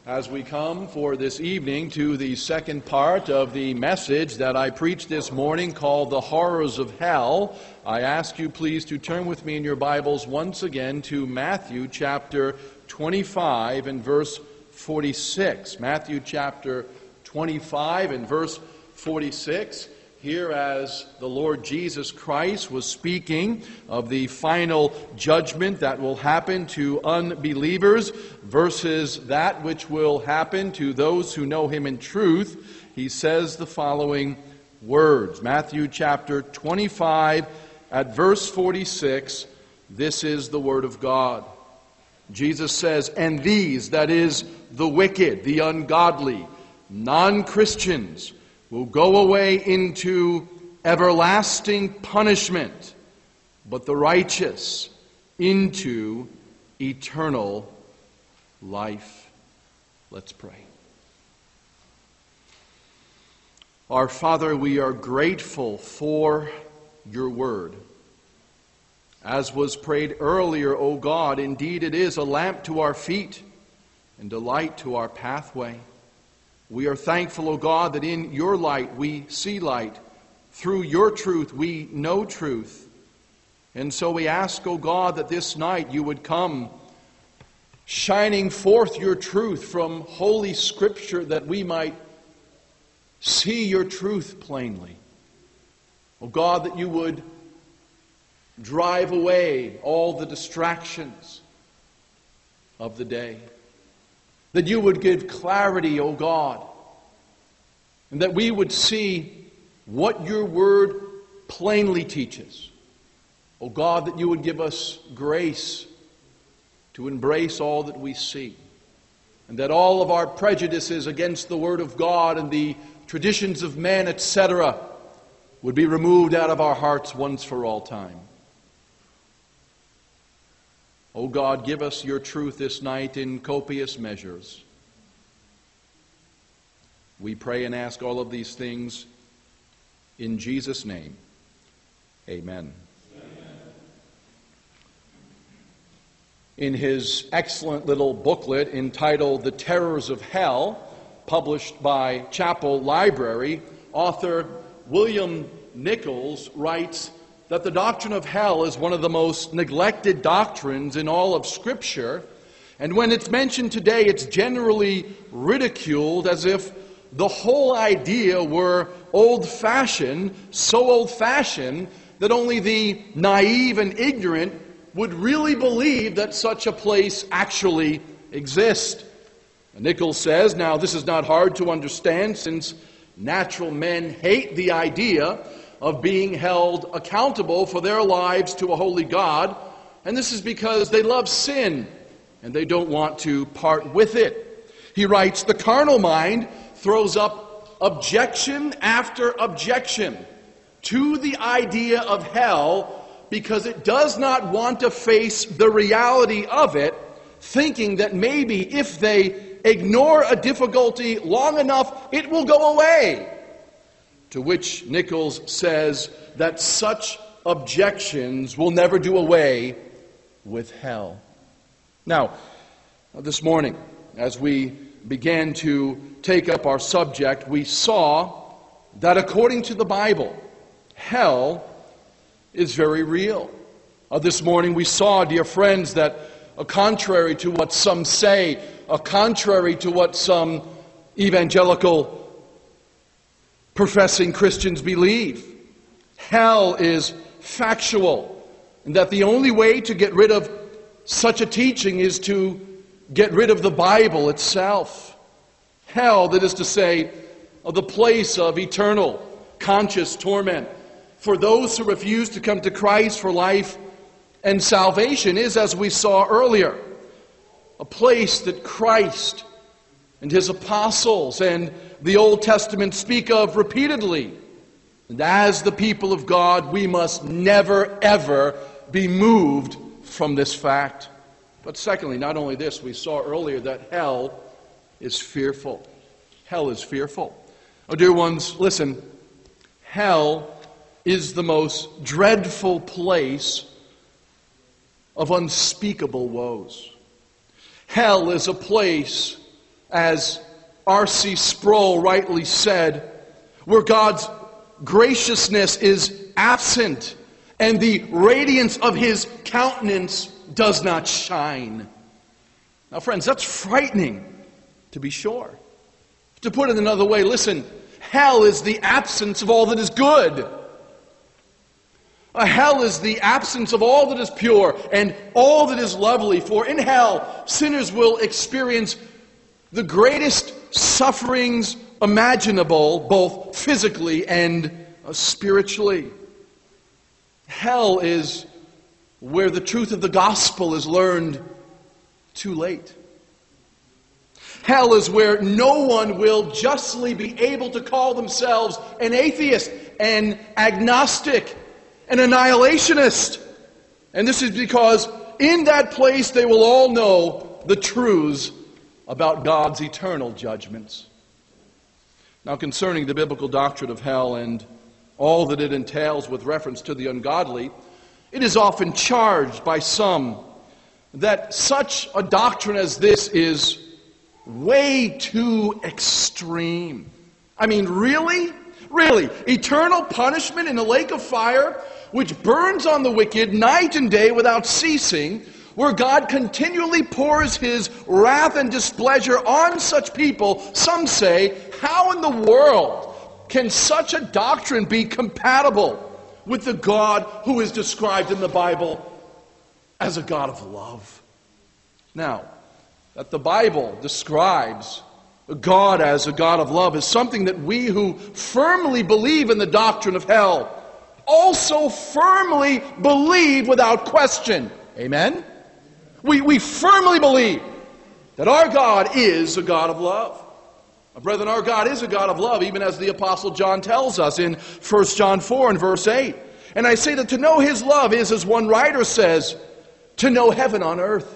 As we come for this evening to the second part of the message that I preached this morning called The Horrors of Hell, I ask you please to turn with me in your Bibles once again to Matthew chapter 25 and verse 46. Matthew chapter 25 and verse 46. Here, as the Lord Jesus Christ was speaking of the final judgment that will happen to unbelievers versus that which will happen to those who know Him in truth, He says the following words. Matthew chapter 25 at verse 46, this is the Word of God. Jesus says, "And these," that is, the wicked, the ungodly, non-Christians, will go away into everlasting punishment, but the righteous into eternal life." Let's pray. Our Father, we are grateful for your word. As was prayed earlier, O God, indeed it is a lamp to our feet and a light to our pathway. We are thankful, O God, that in your light we see light. Through your truth we know truth. And so we ask, O God, that this night you would come shining forth your truth from Holy Scripture, that we might see your truth plainly. O God, that you would drive away all the distractions of the day. That you would give clarity, O God, and that we would see what your word plainly teaches. O God, that you would give us grace to embrace all that we see, and that all of our prejudices against the word of God and the traditions of men, etc., would be removed out of our hearts once for all time. O God, give us your truth this night in copious measures. We pray and ask all of these things in Jesus' name. Amen. In his excellent little booklet entitled The Terrors of Hell, published by Chapel Library, author William Nichols writes that the doctrine of hell is one of the most neglected doctrines in all of Scripture, and when it's mentioned today, it's generally ridiculed as if the whole idea were old-fashioned, so old-fashioned that only the naive and ignorant would really believe that such a place actually exists. Nichols says, now this is not hard to understand, since natural men hate the idea of being held accountable for their lives to a holy God, and this is because they love sin and they don't want to part with it. He writes, the carnal mind throws up objection after objection to the idea of hell because it does not want to face the reality of it, thinking that maybe if they ignore a difficulty long enough, it will go away. To which Nichols says that such objections will never do away with hell. Now, this morning, as we began to take up our subject, we saw that according to the Bible, hell is very real. This morning we saw, dear friends, that contrary to what some say, contrary to what some evangelical professing Christians believe, hell is factual, and that the only way to get rid of such a teaching is to get rid of the Bible itself. Hell, that is to say, the place of eternal, conscious torment for those who refuse to come to Christ for life and salvation, is, as we saw earlier, a place that Christ and His apostles and the Old Testament speak of repeatedly. And as the people of God, we must never, ever be moved from this fact. But secondly, not only this, we saw earlier that hell is fearful. Hell is fearful. Oh, dear ones, listen. Hell is the most dreadful place of unspeakable woes. Hell is a place as R.C. Sproul rightly said, where God's graciousness is absent and the radiance of His countenance does not shine. Now, friends, that's frightening, to be sure. To put it another way, listen, hell is the absence of all that is good. Hell is the absence of all that is pure and all that is lovely. For in hell, sinners will experience the greatest sufferings imaginable, both physically and spiritually. Hell is where the truth of the gospel is learned too late. Hell is where no one will justly be able to call themselves an atheist, an agnostic, an annihilationist. And this is because in that place they will all know the truths about God's eternal judgments. Now, concerning the biblical doctrine of hell and all that it entails with reference to the ungodly, it is often charged by some that such a doctrine as this is way too extreme. I mean, really? Really? Eternal punishment in the lake of fire, which burns on the wicked night and day without ceasing, where God continually pours His wrath and displeasure on such people. Some say, how in the world can such a doctrine be compatible with the God who is described in the Bible as a God of love? Now, that the Bible describes God as a God of love is something that we who firmly believe in the doctrine of hell also firmly believe without question. Amen? We firmly believe that our God is a God of love. Brethren, our God is a God of love, even as the Apostle John tells us in 1 John 4 and verse 8. And I say that to know His love is, as one writer says, to know heaven on earth.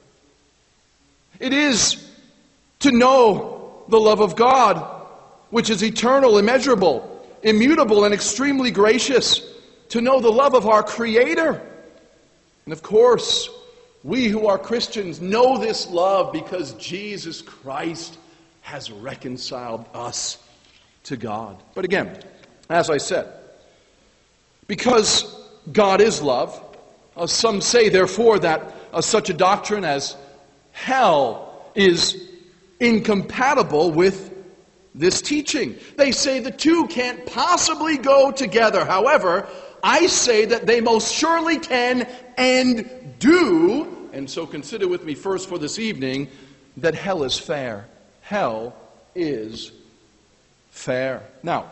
It is to know the love of God, which is eternal, immeasurable, immutable, and extremely gracious. To know the love of our Creator. And of course, we who are Christians know this love because Jesus Christ has reconciled us to God. But again, as I said, because God is love, some say, therefore, that such a doctrine as hell is incompatible with this teaching. They say the two can't possibly go together. However, I say that they most surely can and do. And so consider with me first for this evening that hell is fair. Hell is fair. Now,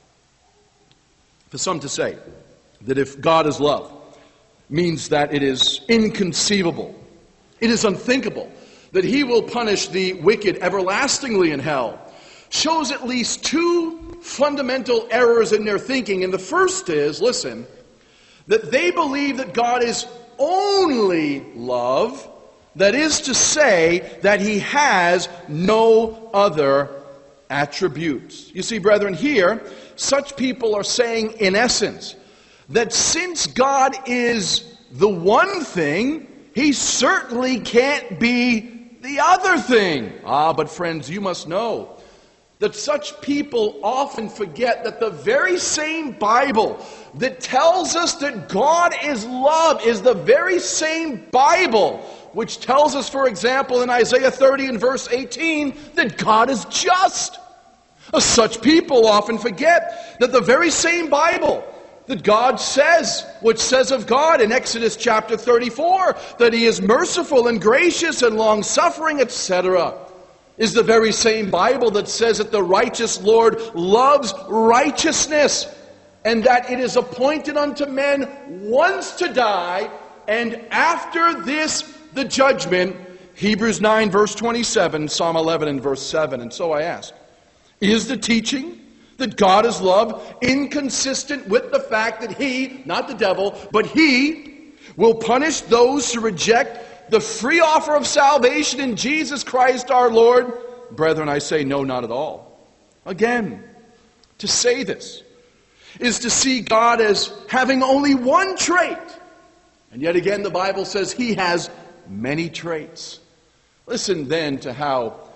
for some to say that if God is love means that it is inconceivable, it is unthinkable that He will punish the wicked everlastingly in hell, shows at least two fundamental errors in their thinking. And the first is, listen, that they believe that God is only love, that is to say, that He has no other attributes. You see, brethren, here, such people are saying, in essence, that since God is the one thing, He certainly can't be the other thing. But friends, you must know that such people often forget that the very same Bible that tells us that God is love is the very same Bible which tells us, for example, in Isaiah 30 and verse 18, that God is just. Such people often forget that the very same Bible that God says, which says of God in Exodus chapter 34, that He is merciful and gracious and long-suffering, etc., is the very same Bible that says that the righteous Lord loves righteousness, and that it is appointed unto men once to die, and after this the judgment. Hebrews 9 verse 27, Psalm 11 and verse 7. And so I ask, is the teaching that God is love inconsistent with the fact that He, not the devil, but He will punish those who reject the free offer of salvation in Jesus Christ our Lord? Brethren, I say no, not at all. Again, to say this is to see God as having only one trait. And yet again, the Bible says He has many traits. Listen then to how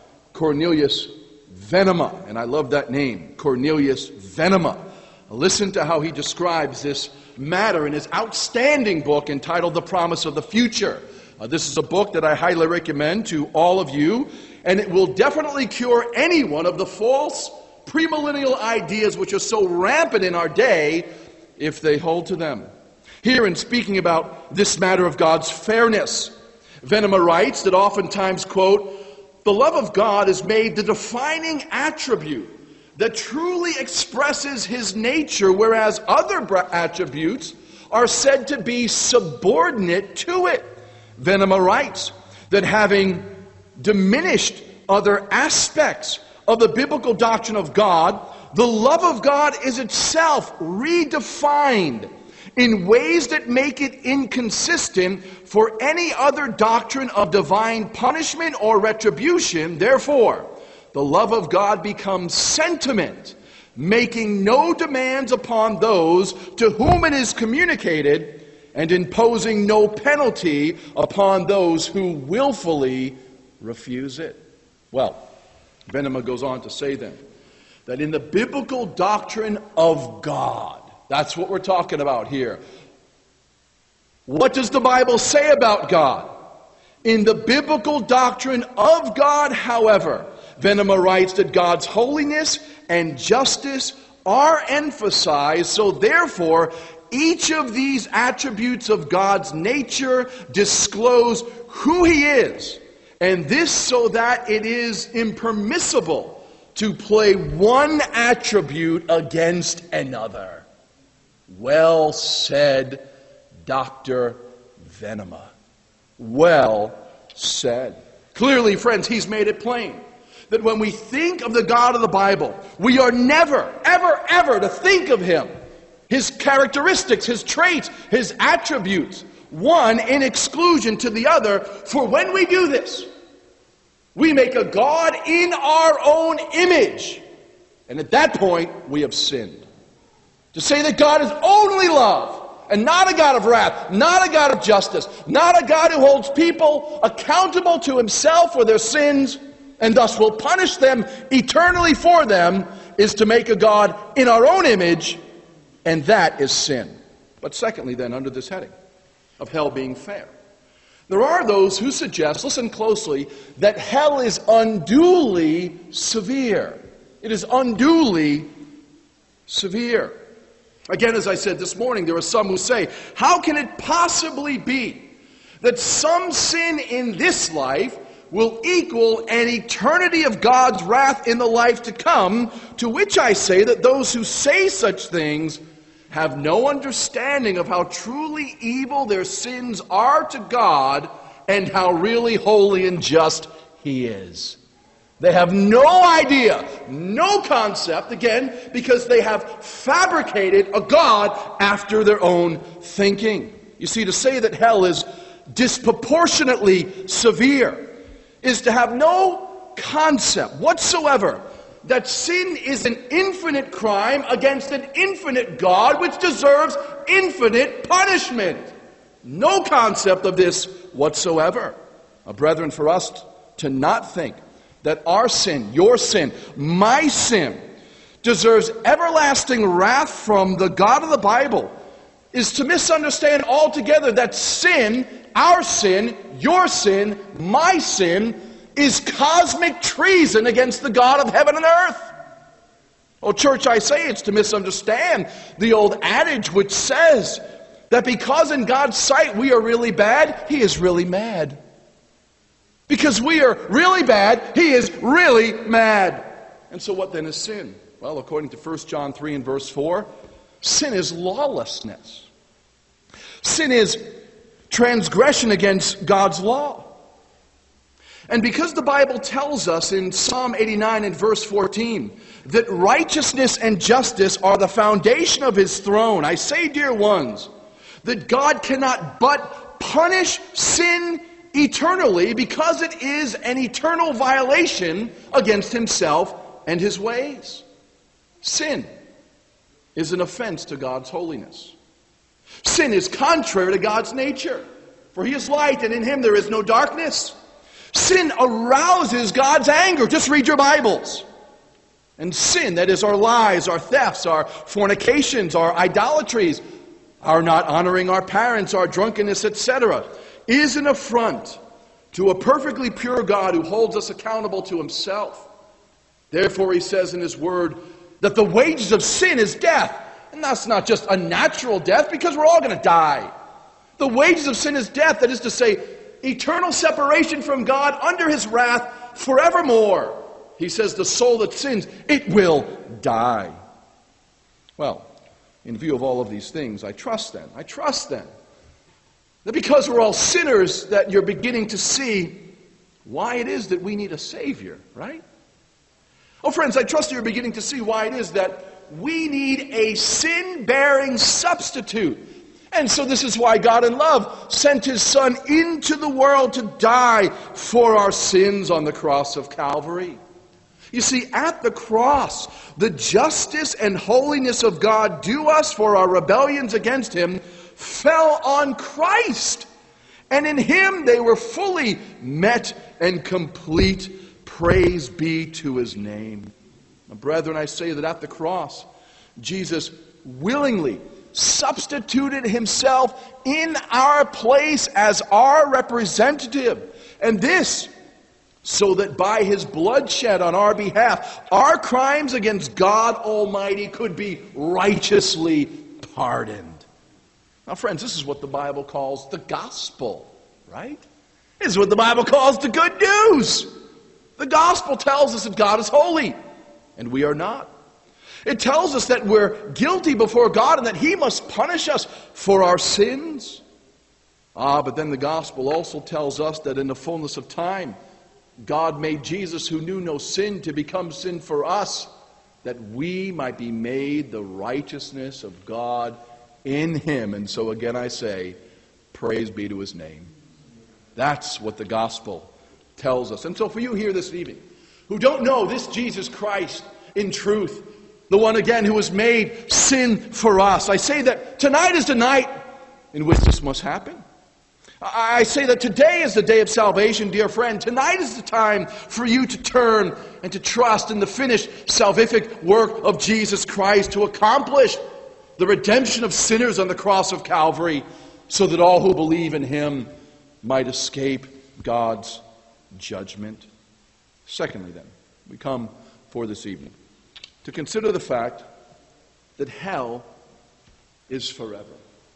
Cornelius Venema. And I love that name, Cornelius Venema. Listen to how he describes this matter in his outstanding book entitled The Promise of the Future. This is a book that I highly recommend to all of you, and it will definitely cure any one of the false premillennial ideas which are so rampant in our day if they hold to them. Here, in speaking about this matter of God's fairness, Venema writes that oftentimes, quote, "The love of God is made the defining attribute that truly expresses his nature, whereas other attributes are said to be subordinate to it." Venema writes that having diminished other aspects of the biblical doctrine of God, the love of God is itself redefined in ways that make it inconsistent for any other doctrine of divine punishment or retribution. Therefore, the love of God becomes sentiment, making no demands upon those to whom it is communicated, and imposing no penalty upon those who willfully refuse it. Well, Venema goes on to say then, that in the biblical doctrine of God, that's what we're talking about here. What does the Bible say about God? In the biblical doctrine of God, however, Venema writes that God's holiness and justice are emphasized, so therefore, each of these attributes of God's nature disclose who he is, and this so that it is impermissible to play one attribute against another. Well said, Dr. Venema. Well said. Clearly, friends, he's made it plain that when we think of the God of the Bible, we are never, ever, ever to think of him, his characteristics, his traits, his attributes, one in exclusion to the other. For when we do this, we make a God in our own image. And at that point, we have sinned. To say that God is only love, and not a God of wrath, not a God of justice, not a God who holds people accountable to himself for their sins, and thus will punish them eternally for them, is to make a God in our own image, and that is sin. But secondly then, under this heading of hell being fair, there are those who suggest, listen closely, that hell is unduly severe. It is unduly severe. Again, as I said this morning, there are some who say, how can it possibly be that some sin in this life will equal an eternity of God's wrath in the life to come? To which I say that those who say such things have no understanding of how truly evil their sins are to God and how really holy and just he is. They have no idea, no concept, again, because they have fabricated a God after their own thinking. You see, to say that hell is disproportionately severe is to have no concept whatsoever that sin is an infinite crime against an infinite God which deserves infinite punishment. No concept of this whatsoever. Brethren, for us to not think that our sin, your sin, my sin, deserves everlasting wrath from the God of the Bible is to misunderstand altogether that sin, our sin, your sin, my sin, is cosmic treason against the God of heaven and earth. Oh, church, I say it's to misunderstand the old adage which says that because in God's sight we are really bad, he is really mad. Because we are really bad, he is really mad. And so what then is sin? Well, according to 1 John 3 and verse 4, sin is lawlessness. Sin is transgression against God's law. And because the Bible tells us in Psalm 89 and verse 14 that righteousness and justice are the foundation of his throne, I say, dear ones, that God cannot but punish sin eternally because it is an eternal violation against himself and his ways. Sin is an offense to God's holiness. Sin is contrary to God's nature, for he is light and in him there is no darkness. Sin arouses God's anger. Just read your Bibles. And sin, that is our lies, our thefts, our fornications, our idolatries, our not honoring our parents, our drunkenness, etc., is an affront to a perfectly pure God who holds us accountable to himself. Therefore, he says in his word that the wages of sin is death. And that's not just a natural death, because we're all going to die. The wages of sin is death, that is to say, eternal separation from God under his wrath forevermore. He says the soul that sins, it will die. Well, in view of all of these things, I trust then that because we're all sinners, that you're beginning to see why it is that we need a Savior, right? Oh, friends, I trust you're beginning to see why it is that we need a sin-bearing substitute. And so this is why God in love sent his Son into the world to die for our sins on the cross of Calvary. You see, at the cross, the justice and holiness of God due us for our rebellions against him fell on Christ. And in him they were fully met and complete. Praise be to his name. Now, brethren, I say that at the cross, Jesus willingly substituted himself in our place as our representative. And this, so that by his blood shed on our behalf, our crimes against God Almighty could be righteously pardoned. Now, friends, this is what the Bible calls the gospel, right? This is what the Bible calls the good news. The gospel tells us that God is holy, and we are not. It tells us that we're guilty before God and that he must punish us for our sins. But then the gospel also tells us that in the fullness of time, God made Jesus, who knew no sin, to become sin for us, that we might be made the righteousness of God in him. And so again I say, praise be to his name. That's what the gospel tells us. And so for you here this evening, who don't know this Jesus Christ in truth, the one again who was made sin for us, I say that tonight is the night in which this must happen. I say that today is the day of salvation, dear friend. Tonight is the time for you to turn and to trust in the finished salvific work of Jesus Christ to accomplish the redemption of sinners on the cross of Calvary, so that all who believe in him might escape God's judgment. Secondly, then, we come for this evening to consider the fact that hell is forever.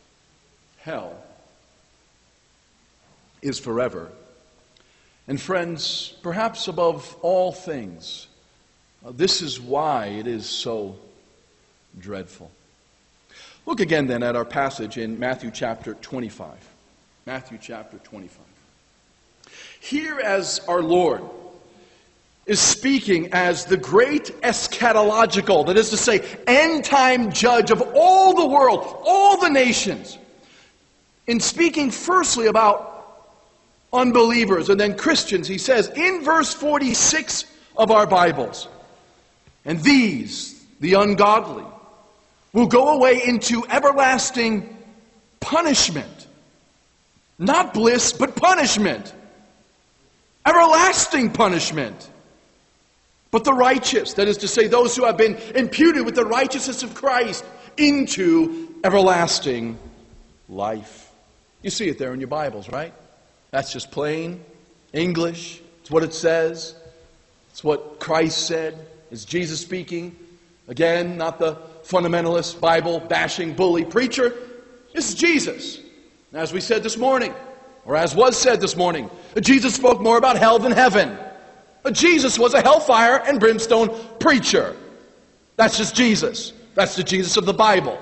Hell is forever. And friends, perhaps above all things, this is why it is so dreadful. Look again then at our passage in Matthew chapter 25. Matthew chapter 25. Here, as our Lord is speaking as the great eschatological, that is to say, end-time judge of all the world, all the nations, in speaking firstly about unbelievers and then Christians, he says in verse 46 of our Bibles, and these, the ungodly, will go away into everlasting punishment. Not bliss, but punishment. Everlasting punishment. But the righteous, that is to say, those who have been imputed with the righteousness of Christ, into everlasting life. You see it there in your Bibles, right? That's just plain English. It's what it says. It's what Christ said. It's Jesus speaking. Again, not the fundamentalist, Bible-bashing, bully preacher. This is Jesus. And as we said this morning, or as was said this morning, Jesus spoke more about hell than heaven. Jesus was a hellfire and brimstone preacher. That's just Jesus. That's the Jesus of the Bible.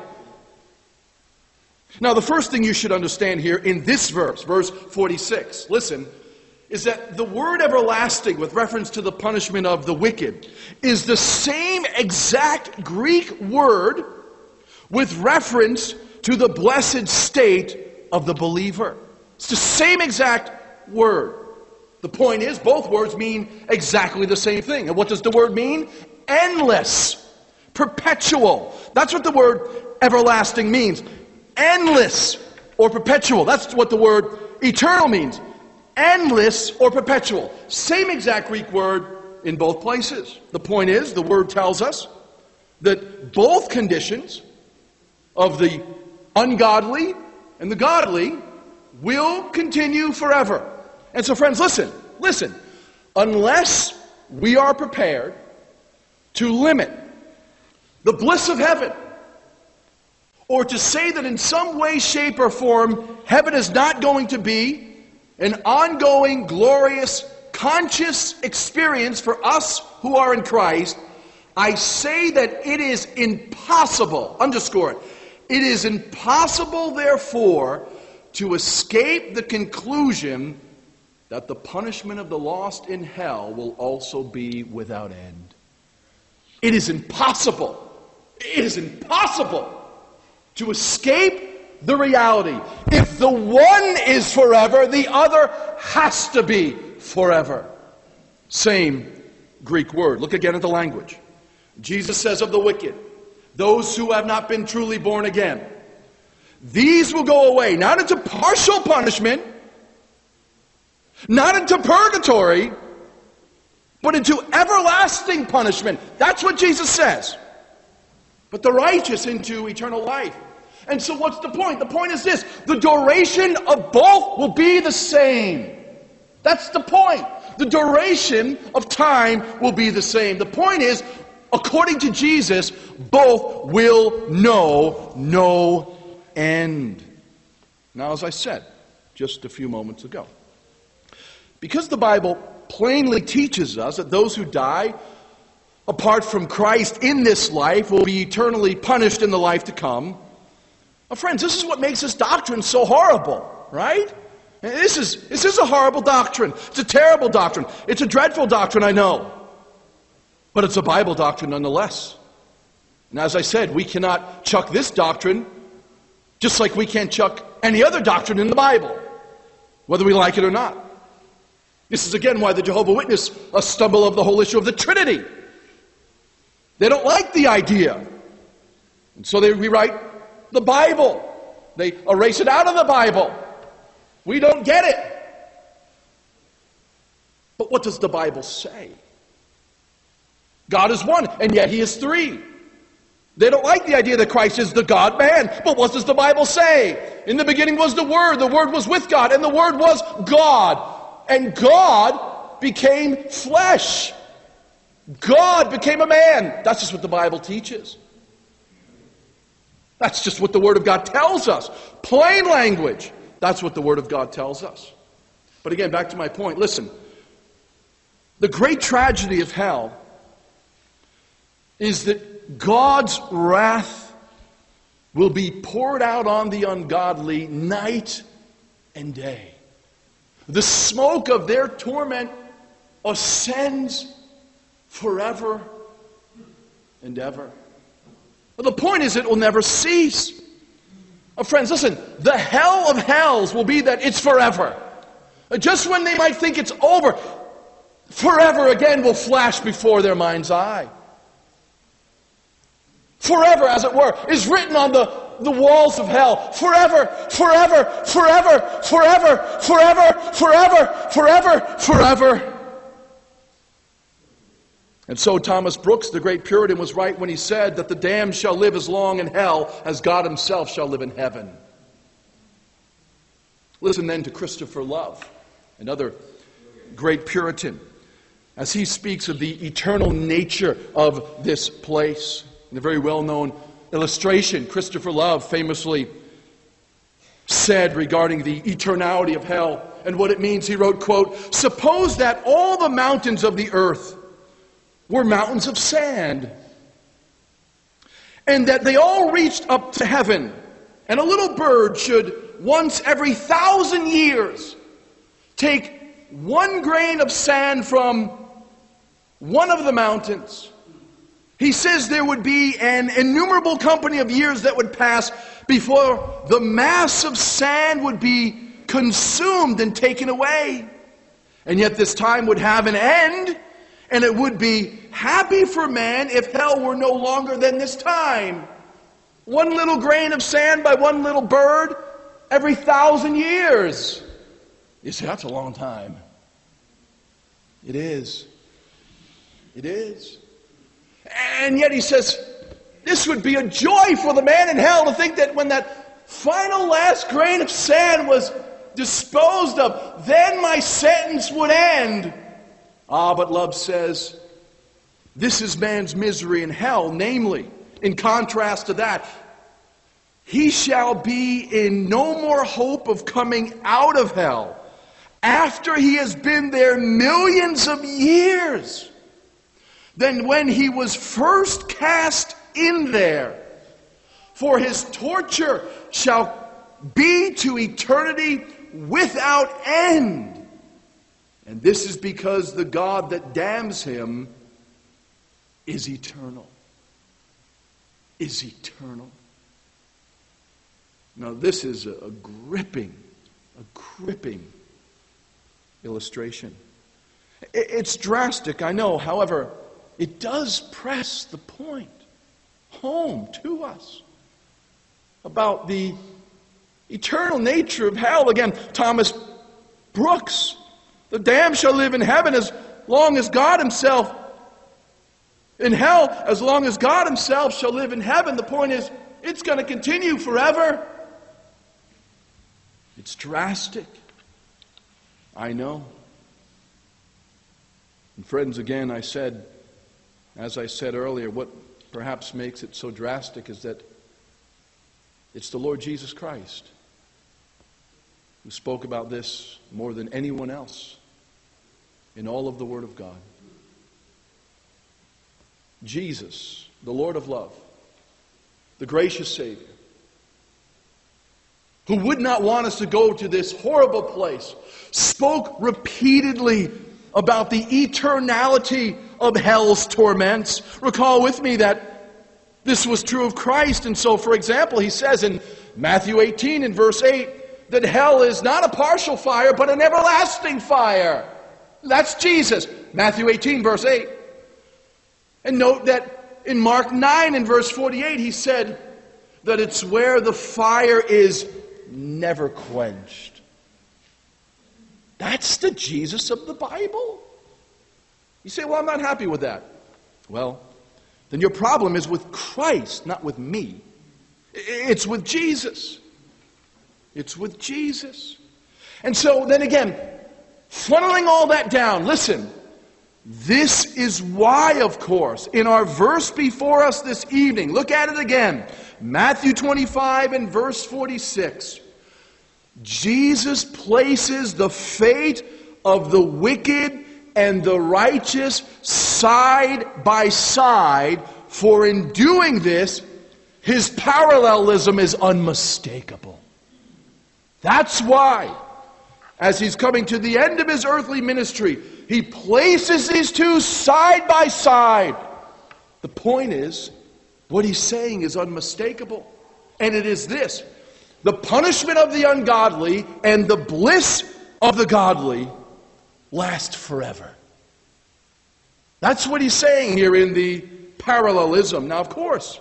Now, the first thing you should understand here in this verse, verse 46, listen, is that the word everlasting, with reference to the punishment of the wicked, is the same exact Greek word with reference to the blessed state of the believer. It's the same exact word. The point is, both words mean exactly the same thing. And what does the word mean? Endless. Perpetual. That's what the word everlasting means. Endless or perpetual. That's what the word eternal means. endless or perpetual. Same exact Greek word in both places. The point is, the word tells us that both conditions of the ungodly and the godly will continue forever. And so friends, listen. Unless we are prepared to limit the bliss of heaven, or to say that in some way, shape, or form, heaven is not going to be an ongoing, glorious, conscious experience for us who are in Christ, I say that it is impossible, underscore it, it is impossible, therefore, to escape the conclusion that the punishment of the lost in hell will also be without end. It is impossible. It is impossible to escape the reality. If the one is forever, the other has to be forever. Same Greek word. Look again at the language. Jesus says of the wicked, those who have not been truly born again, these will go away, not into partial punishment, not into purgatory, but into everlasting punishment. That's what Jesus says. But the righteous into eternal life. And so what's the point? The point is this: the duration of both will be the same. That's the point. The duration of time will be the same. The point is, according to Jesus, both will know no end. Now, as I said just a few moments ago, because the Bible plainly teaches us that those who die apart from Christ in this life will be eternally punished in the life to come. Well, friends, this is what makes this doctrine so horrible, right? This is a horrible doctrine. It's a terrible doctrine. It's a dreadful doctrine, I know. But it's a Bible doctrine nonetheless. And as I said, we cannot chuck this doctrine just like we can't chuck any other doctrine in the Bible, whether we like it or not. This is again why the Jehovah's Witnesses stumble over the whole issue of the Trinity. They don't like the idea. And so they rewrite the Bible. They erase it out of the Bible. We don't get it. But what does the Bible say? God is one, and yet He is three. They don't like the idea that Christ is the God-man. But what does the Bible say? In the beginning was the Word was with God, and the Word was God. And God became flesh. God became a man. That's just what the Bible teaches. That's just what the Word of God tells us. Plain language. That's what the Word of God tells us. But again, back to my point. Listen, the great tragedy of hell is that God's wrath will be poured out on the ungodly night and day. The smoke of their torment ascends forever and ever. But the point is, it will never cease. Friends, listen, the hell of hells will be that it's forever. Just when they might think it's over, forever again will flash before their mind's eye. Forever, as it were, is written on the walls of hell. Forever, forever, forever, forever, forever, forever, forever, forever. And so Thomas Brooks, the great Puritan, was right when he said that the damned shall live as long in hell as God Himself shall live in heaven. Listen then to Christopher Love, another great Puritan, as he speaks of the eternal nature of this place. In a very well-known illustration, Christopher Love famously said regarding the eternality of hell and what it means, he wrote, quote, "Suppose that all the mountains of the earth were mountains of sand, and that they all reached up to heaven, and a little bird should once every 1,000 years take one grain of sand from one of the mountains. He says there would be an innumerable company of years that would pass before the mass of sand would be consumed and taken away. And yet this time would have an end, and it would be happy for man if hell were no longer than this time. One little grain of sand by one little bird every 1,000 years. You say, that's a long time. It is. It is. And yet he says, this would be a joy for the man in hell to think that when that final last grain of sand was disposed of, then my sentence would end. But love says, this is man's misery in hell. Namely, in contrast to that, he shall be in no more hope of coming out of hell after he has been there millions of years than when he was first cast in there. For his torture shall be to eternity without end. And this is because the God that damns him is eternal. Is eternal. Now this is a gripping illustration. It's drastic, I know. However, it does press the point home to us about the eternal nature of hell. Again, Thomas Brooks, the damned shall live in heaven as long as God himself, in hell as long as God himself shall live in heaven. The point is, it's going to continue forever. It's drastic. I know. And friends, again, as I said earlier, what perhaps makes it so drastic is that it's the Lord Jesus Christ who spoke about this more than anyone else in all of the Word of God. Jesus, the Lord of love, the gracious Savior, who would not want us to go to this horrible place, spoke repeatedly about the eternality of hell's torments. Recall with me that this was true of Christ. And so, for example, he says in Matthew 18 in verse 8 that hell is not a partial fire but an everlasting fire. That's Jesus. Matthew 18 verse 8. And note that in Mark 9 in verse 48 he said that it's where the fire is never quenched. That's the Jesus of the Bible. You say, well, I'm not happy with that. Well, then your problem is with Christ, not with me. It's with Jesus. It's with Jesus. And so then again, funneling all that down, listen, this is why, of course, in our verse before us this evening, look at it again, Matthew 25 and verse 46. Jesus places the fate of the wicked and the righteous side by side, for in doing this, his parallelism is unmistakable. That's why, as he's coming to the end of his earthly ministry, he places these two side by side. The point is, what he's saying is unmistakable. And it is this: the punishment of the ungodly and the bliss of the godly last forever. That's what he's saying here in the parallelism. Now, of course,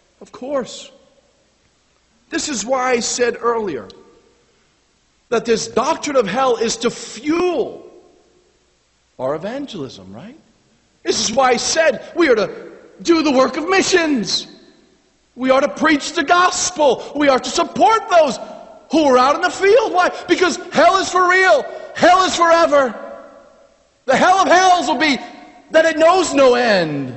this is why I said earlier that this doctrine of hell is to fuel our evangelism, right? This is why I said we are to do the work of missions. We are to preach the gospel. We are to support those who are out in the field. Why? Because hell is for real. Hell is forever. The hell of hells will be that it knows no end.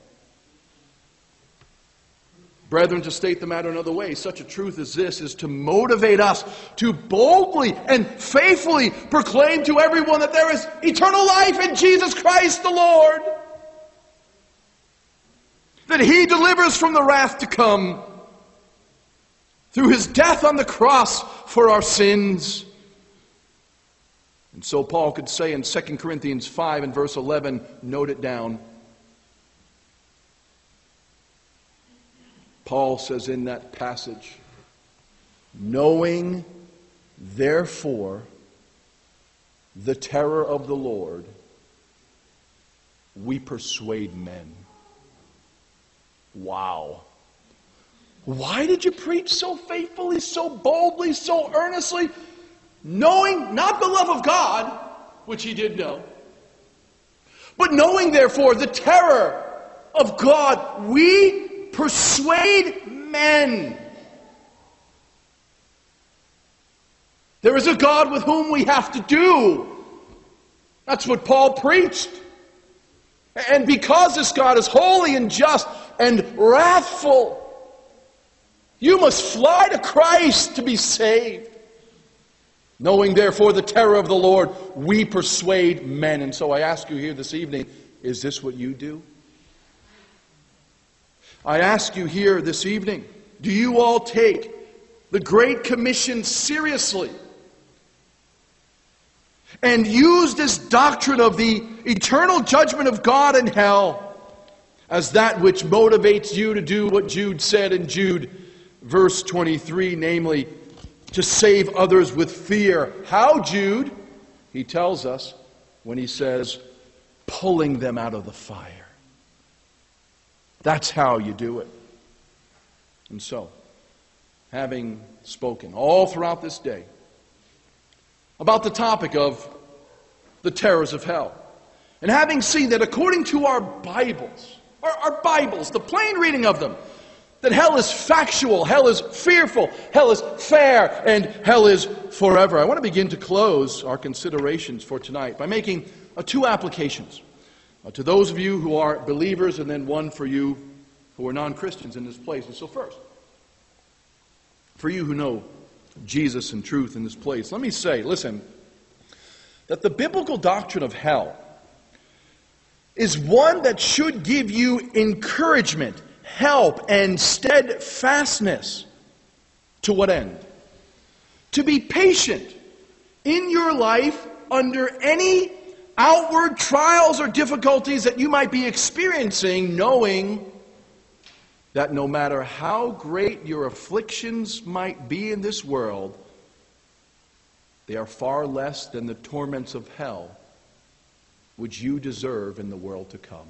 Brethren, to state the matter another way, such a truth as this is to motivate us to boldly and faithfully proclaim to everyone that there is eternal life in Jesus Christ the Lord. That He delivers from the wrath to come through His death on the cross for our sins. And so Paul could say in 2 Corinthians 5 and verse 11, note it down. Paul says in that passage, knowing therefore the terror of the Lord, we persuade men. Wow. Why did you preach so faithfully, so boldly, so earnestly? knowing not the love of God, which he did know, but knowing therefore the terror of God, we persuade men. There is a God with whom we have to do. That's what Paul preached. And because this God is holy and just and wrathful, you must fly to Christ to be saved. Knowing therefore the terror of the Lord, we persuade men. And so I ask you here this evening, is this what you do? I ask you here this evening, do you all take the Great Commission seriously? And use this doctrine of the eternal judgment of God and hell as that which motivates you to do what Jude said in Jude verse 23, namely, to save others with fear. How, Jude? He tells us when he says, pulling them out of the fire. That's how you do it. And so, having spoken all throughout this day about the topic of the terrors of hell, and having seen that according to our Bibles, the plain reading of them, that hell is factual, hell is fearful, hell is fair, and hell is forever. I want to begin to close our considerations for tonight by making two applications to those of you who are believers, and then one for you who are non-Christians in this place. And so first, for you who know Jesus and truth in this place, let me say, listen, that the biblical doctrine of hell is one that should give you encouragement, help, and steadfastness. To what end? To be patient in your life under any outward trials or difficulties that you might be experiencing, knowing that no matter how great your afflictions might be in this world, they are far less than the torments of hell which you deserve in the world to come.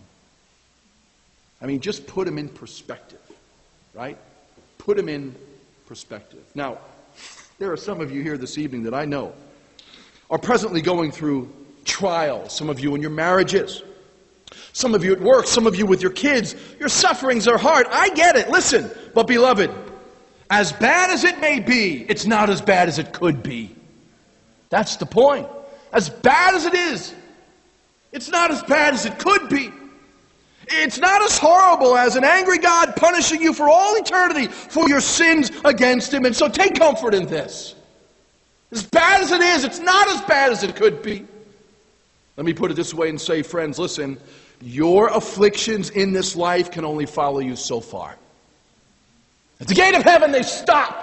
I mean, just put them in perspective, right? Put them in perspective. Now, there are some of you here this evening that I know are presently going through trials. Some of you in your marriages. Some of you at work. Some of you with your kids. Your sufferings are hard. I get it. Listen, but beloved, as bad as it may be, it's not as bad as it could be. That's the point. As bad as it is, it's not as bad as it could be. It's not as horrible as an angry God punishing you for all eternity for your sins against Him. And so take comfort in this. As bad as it is, it's not as bad as it could be. Let me put it this way and say, friends, listen, your afflictions in this life can only follow you so far. At the gate of heaven, they stopped.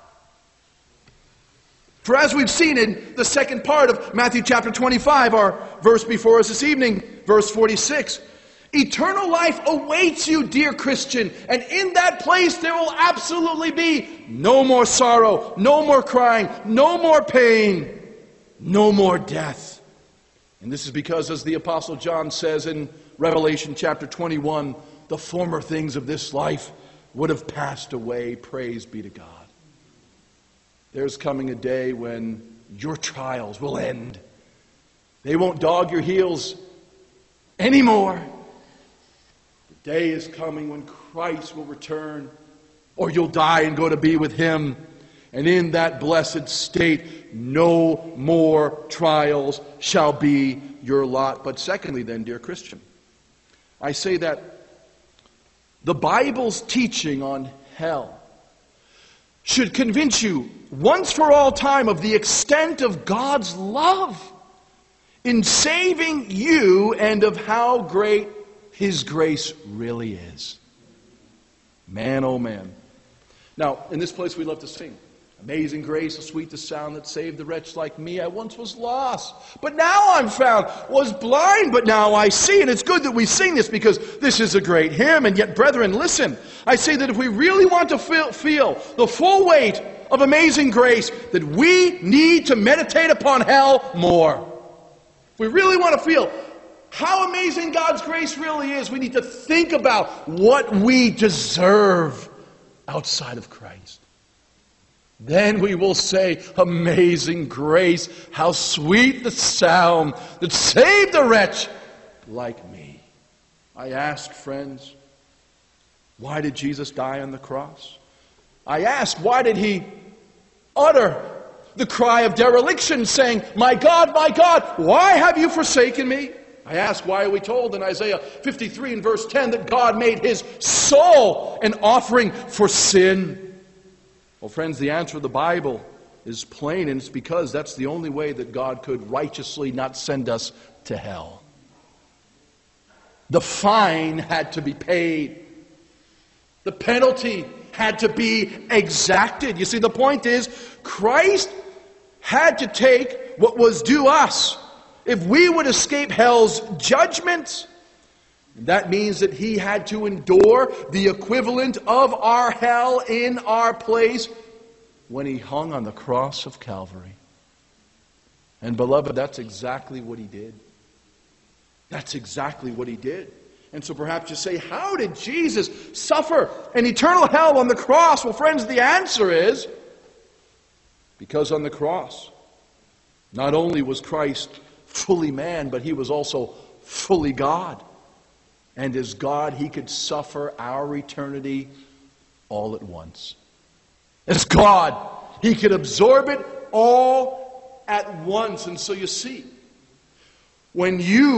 For as we've seen in the second part of Matthew chapter 25, our verse before us this evening, verse 46, eternal life awaits you, dear Christian, and in that place there will absolutely be no more sorrow, no more crying, no more pain, no more death. And this is because, as the Apostle John says in Revelation chapter 21, the former things of this life would have passed away. Praise be to God. There's coming a day when your trials will end. They won't dog your heels anymore. The day is coming when Christ will return, or you'll die and go to be with Him. And in that blessed state, no more trials shall be your lot. But secondly then, dear Christian, I say that the Bible's teaching on hell should convince you once for all time of the extent of God's love in saving you and of how great His grace really is. Man, oh man. Now, in this place we love to sing. Amazing grace, how sweet the sound that saved the wretch like me. I once was lost, but now I'm found. Was blind, but now I see. And it's good that we sing this because this is a great hymn. And yet, brethren, listen. I say that if we really want to feel the full weight of amazing grace, that we need to meditate upon hell more. If we really want to feel how amazing God's grace really is, we need to think about what we deserve outside of Christ. Then we will say, amazing grace, how sweet the sound that saved a wretch like me. I ask, friends, why did Jesus die on the cross? I ask, why did he utter the cry of dereliction, saying, my God, why have you forsaken me? I ask, why are we told in Isaiah 53 and verse 10 that God made his soul an offering for sin? Well, friends, the answer of the Bible is plain, and it's because that's the only way that God could righteously not send us to hell. The fine had to be paid. The penalty had to be exacted. You see, the point is, Christ had to take what was due us if we would escape hell's judgment. That means that he had to endure the equivalent of our hell in our place when he hung on the cross of Calvary. And beloved, that's exactly what he did. That's exactly what he did. And so perhaps you say, how did Jesus suffer an eternal hell on the cross? Well, friends, the answer is because on the cross, not only was Christ fully man, but he was also fully God. And as God, he could suffer our eternity all at once. As God, he could absorb it all at once. And so you see, when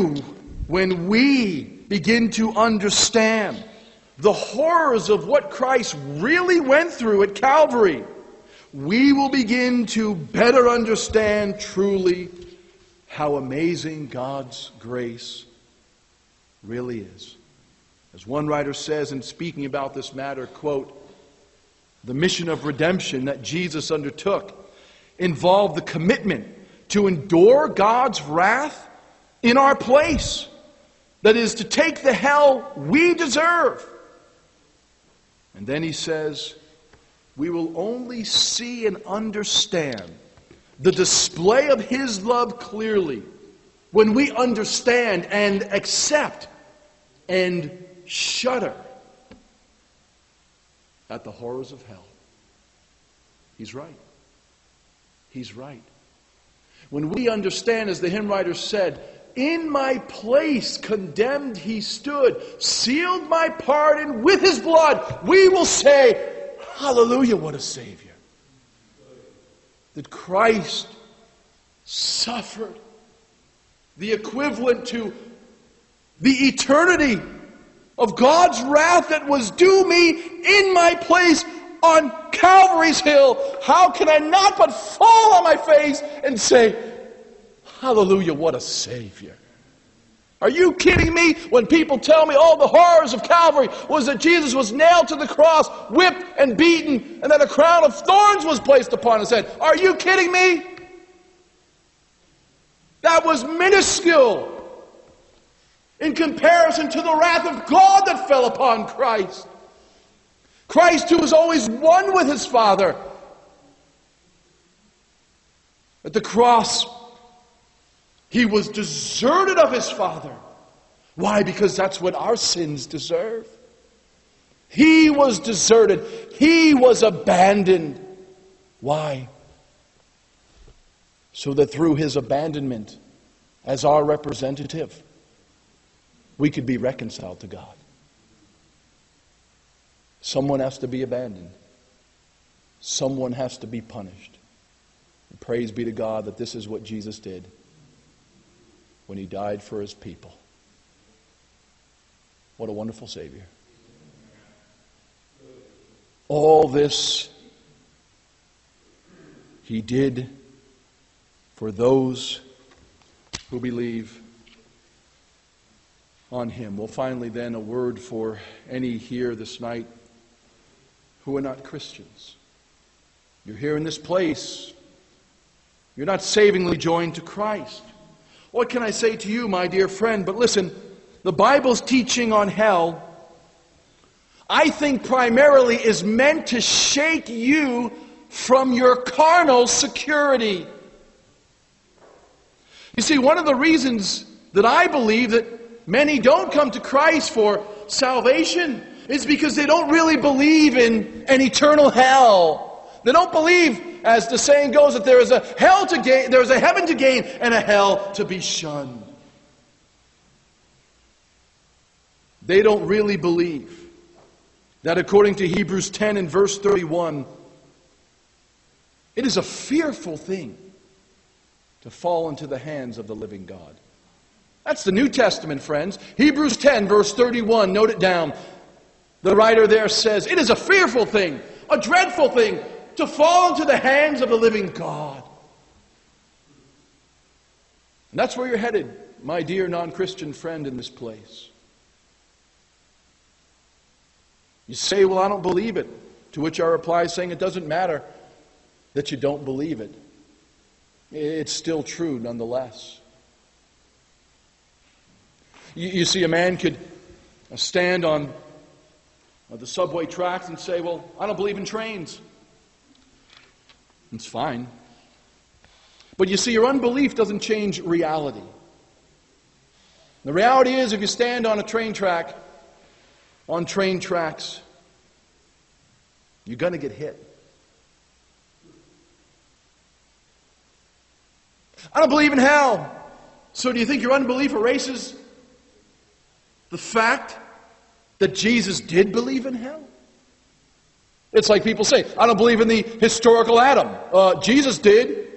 we begin to understand the horrors of what Christ really went through at Calvary, we will begin to better understand truly how amazing God's grace really is. As one writer says in speaking about this matter, quote, the mission of redemption that Jesus undertook involved the commitment to endure God's wrath in our place. That is, to take the hell we deserve. And then he says, we will only see and understand the display of his love clearly when we understand and accept and shudder at the horrors of hell. He's right. He's right. When we understand, as the hymn writer said, in my place condemned he stood, sealed my pardon with his blood, we will say, hallelujah, what a Savior. That Christ suffered the equivalent to the eternity of God's wrath that was due me in my place on Calvary's hill. How can I not but fall on my face and say, hallelujah, what a Savior. Are you kidding me when people tell me all the horrors of Calvary was that Jesus was nailed to the cross, whipped and beaten, and that a crown of thorns was placed upon his head? Are you kidding me? That was minuscule in comparison to the wrath of God that fell upon Christ. Christ, who was always one with his Father. At the cross, he was deserted of his Father. Why? Because that's what our sins deserve. He was deserted. He was abandoned. Why? So that through his abandonment as our representative, we could be reconciled to God. Someone has to be abandoned. Someone has to be punished. And praise be to God that this is what Jesus did when he died for his people. What a wonderful Savior. All this he did for those who believe on him. Well, finally then, a word for any here this night who are not Christians. You're here in this place. You're not savingly joined to Christ. What can I say to you, my dear friend? But listen, the Bible's teaching on hell, I think primarily is meant to shake you from your carnal security. You see, one of the reasons that I believe that many don't come to Christ for salvation is because they don't really believe in an eternal hell. They don't believe, as the saying goes, that there is a hell to gain, there is a heaven to gain and a hell to be shunned. They don't really believe that according to Hebrews 10 and verse 31, it is a fearful thing to fall into the hands of the living God. That's the New Testament, friends. Hebrews 10 verse 31, note it down. The writer there says, it is a fearful thing, a dreadful thing, to fall into the hands of the living God. And that's where you're headed, my dear non-Christian friend in this place. You say, well, I don't believe it. To which I reply saying it doesn't matter that you don't believe it. It's still true nonetheless. You see, a man could stand on the subway tracks and say, well, I don't believe in trains. It's fine. But you see, your unbelief doesn't change reality. The reality is, if you stand on a train track, on train tracks, you're going to get hit. I don't believe in hell. So do you think your unbelief erases the fact that Jesus did believe in hell? It's like people say, I don't believe in the historical Adam. Jesus did.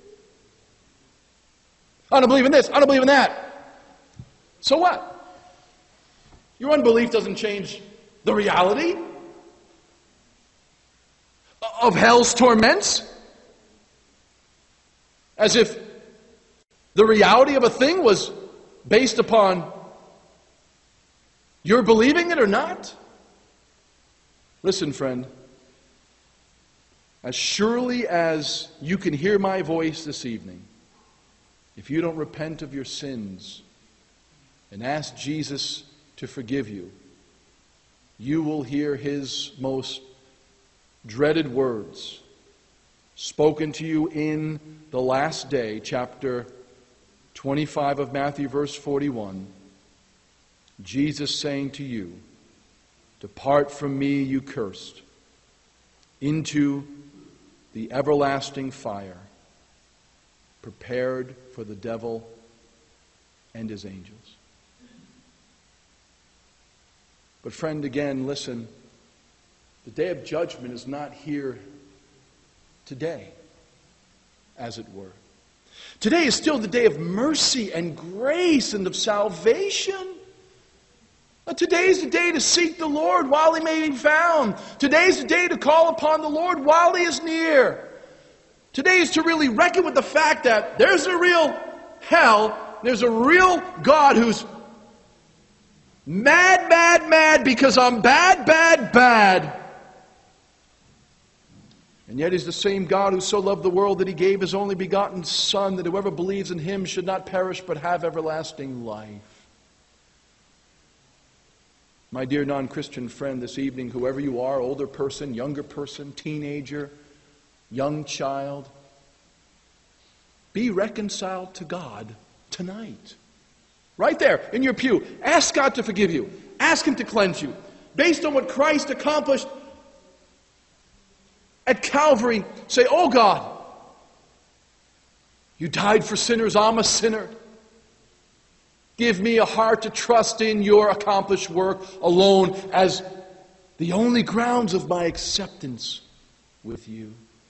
I don't believe in this. I don't believe in that. So what? Your unbelief doesn't change the reality of hell's torments. As if the reality of a thing was based upon your believing it or not. Listen, friend. As surely as you can hear my voice this evening, if you don't repent of your sins and ask Jesus to forgive you, you will hear His most dreaded words spoken to you in the last day, chapter 25 of Matthew, verse 41. Jesus saying to you, depart from me, you cursed, into the everlasting fire, prepared for the devil and his angels. But friend, again, listen, the day of judgment is not here today, as it were. Today is still the day of mercy and grace and of salvation. Today is the day to seek the Lord while He may be found. Today is the day to call upon the Lord while He is near. Today is to really reckon with the fact that there's a real hell, there's a real God who's mad, mad, mad because I'm bad, bad, bad. And yet He's the same God who so loved the world that He gave His only begotten Son, that whoever believes in Him should not perish but have everlasting life. My dear non-Christian friend, this evening, whoever you are, older person, younger person, teenager, young child, be reconciled to God tonight. Right there, in your pew. Ask God to forgive you. Ask Him to cleanse you. Based on what Christ accomplished at Calvary, say, oh God, you died for sinners, I'm a sinner. Give me a heart to trust in your accomplished work alone as the only grounds of my acceptance with you.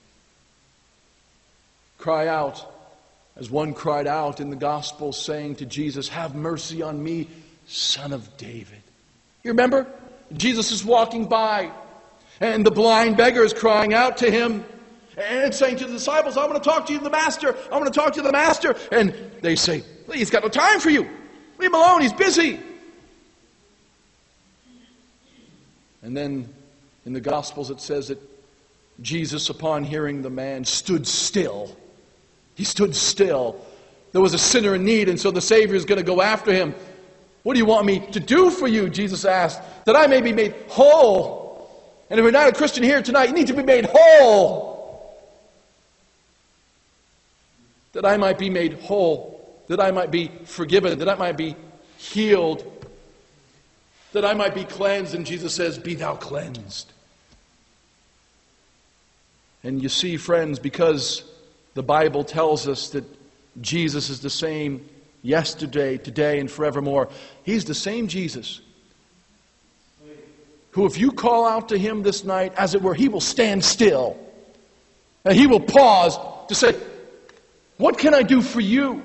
Cry out, as one cried out in the gospel saying to Jesus, have mercy on me, Son of David. You remember? Jesus is walking by, and the blind beggar is crying out to Him and saying to the disciples, I want to talk to you, the Master. I want to talk to the Master. And they say, He's got no time for you. Leave him alone, he's busy. And then in the Gospels it says that Jesus, upon hearing the man, stood still. He stood still. There was a sinner in need, and so the Savior is going to go after him. What do you want me to do for you? Jesus asked. That I may be made whole. And if you're not a Christian here tonight, you need to be made whole. That I might be made whole. That I might be forgiven, that I might be healed, that I might be cleansed. And Jesus says, be thou cleansed. And you see, friends, because the Bible tells us that Jesus is the same yesterday, today, and forevermore, He's the same Jesus who, if you call out to Him this night, as it were, He will stand still. And He will pause to say, what can I do for you?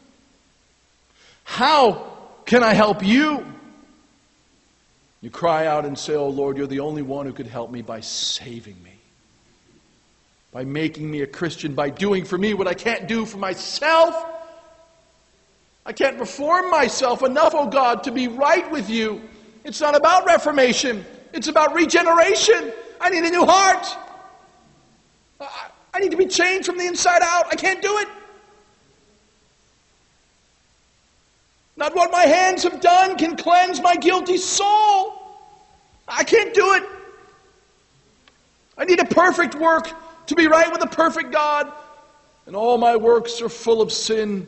How can I help you? You cry out and say, oh Lord, You're the only one who could help me by saving me, by making me a Christian, by doing for me what I can't do for myself. I can't reform myself enough, oh God, to be right with You. It's not about reformation. It's about regeneration. I need a new heart. I need to be changed from the inside out. I can't do it. Not what my hands have done can cleanse my guilty soul. I can't do it. I need a perfect work to be right with a perfect God. And all my works are full of sin.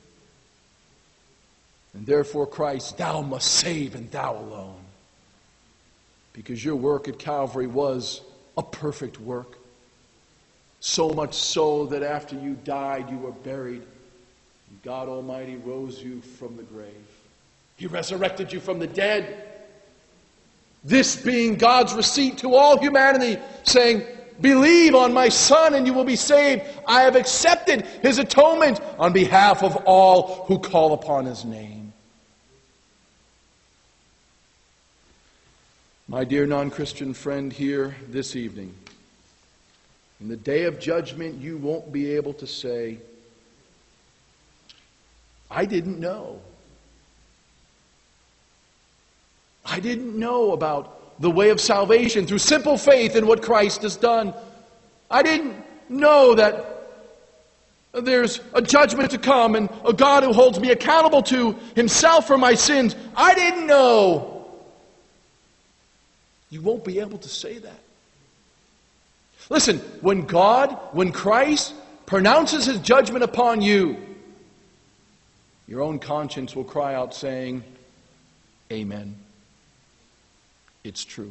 And therefore, Christ, Thou must save and Thou alone. Because Your work at Calvary was a perfect work. So much so that after You died, You were buried. And God Almighty rose You from the grave. He resurrected You from the dead. This being God's receipt to all humanity, saying, believe on my Son and you will be saved. I have accepted His atonement on behalf of all who call upon His name. My dear non-Christian friend here this evening, in the day of judgment, you won't be able to say, I didn't know. I didn't know about the way of salvation through simple faith in what Christ has done. I didn't know that there's a judgment to come and a God who holds me accountable to Himself for my sins. I didn't know. You won't be able to say that. Listen, when Christ pronounces His judgment upon you, your own conscience will cry out saying, Amen. It's true.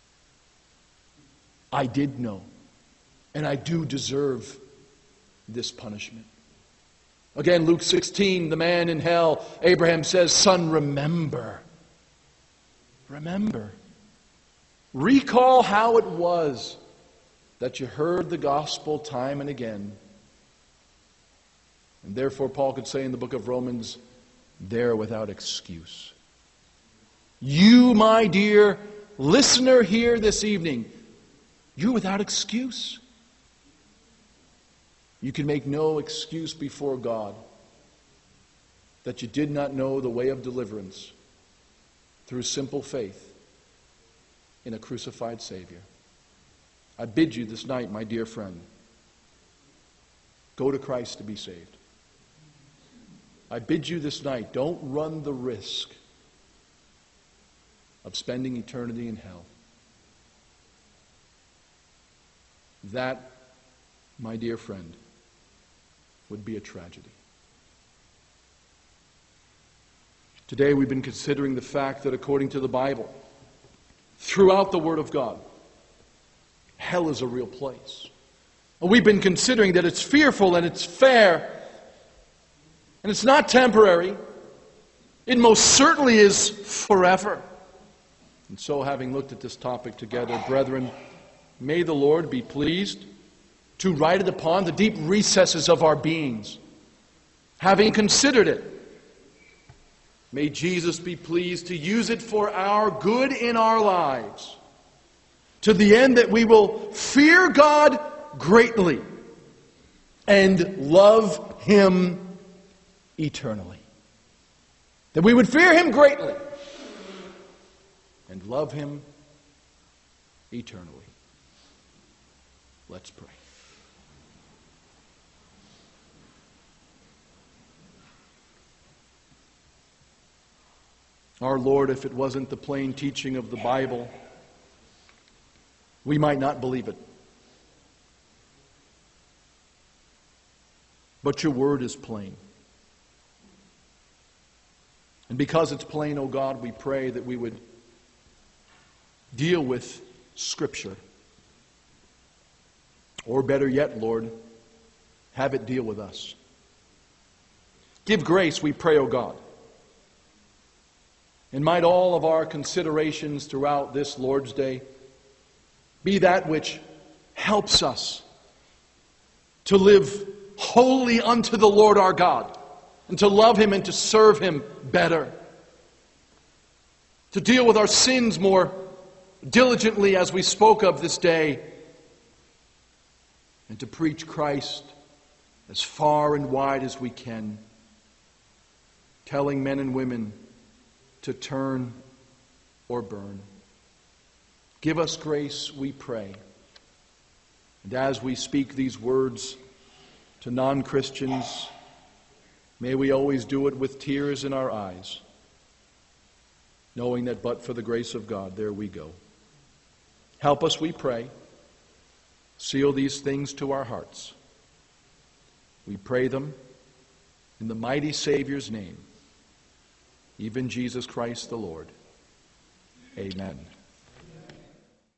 I did know, and I do deserve this punishment. Again, Luke 16, the man in hell, Abraham says, Son, remember. Remember. Recall how it was that you heard the gospel time and again. And therefore, Paul could say in the book of Romans, they're without excuse. You, my dear listener here this evening, you're without excuse. You can make no excuse before God that you did not know the way of deliverance through simple faith in a crucified Savior. I bid you this night, my dear friend, go to Christ to be saved. I bid you this night, don't run the risk of spending eternity in hell. That, my dear friend, would be a tragedy. Today we've been considering the fact that according to the Bible, throughout the Word of God, hell is a real place. We've been considering that it's fearful and it's fair and it's not temporary. It most certainly is forever. And so, having looked at this topic together, brethren, may the Lord be pleased to write it upon the deep recesses of our beings. Having considered it, may Jesus be pleased to use it for our good in our lives, to the end that we will fear God greatly and love Him eternally. That we would fear Him greatly and love Him eternally. Let's pray. Our Lord, if it wasn't the plain teaching of the Bible, we might not believe it. But your word is plain. And because it's plain, O God, we pray that we would deal with Scripture Or better yet, Lord, have it deal with us. Give grace, we pray, O God. And might all of our considerations throughout this Lord's Day be that which helps us to live wholly unto the Lord our God, and to love Him and to serve Him better, to deal with our sins more diligently as we spoke of this day, and to preach Christ as far and wide as we can, telling men and women to turn or burn. Give us grace, we pray. And as we speak these words to non-Christians, may we always do it with tears in our eyes, knowing that but for the grace of God, there we go. Help us, we pray. Seal these things to our hearts. We pray them in the mighty Savior's name, even Jesus Christ the Lord. Amen.